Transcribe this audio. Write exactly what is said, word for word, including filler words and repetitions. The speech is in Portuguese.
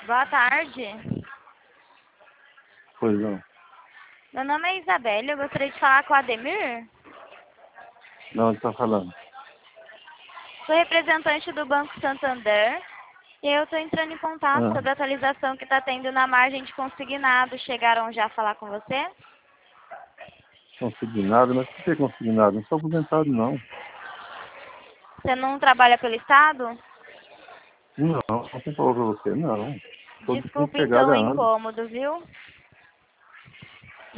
Boa tarde. Pois não. Meu nome é Isabelle, eu gostaria de falar com o Ademir. Não, ele tá falando. Sou representante do Banco Santander e eu estou entrando em contato Ah, sobre a atualização que está tendo na margem de consignado. Chegaram já a falar com você? consignado, mas por que consignado? Não sou aposentado, não. Você não trabalha pelo Estado? Não, não tem falou pra você, não. Tô Desculpa desempregado então o há anos. incômodo, viu?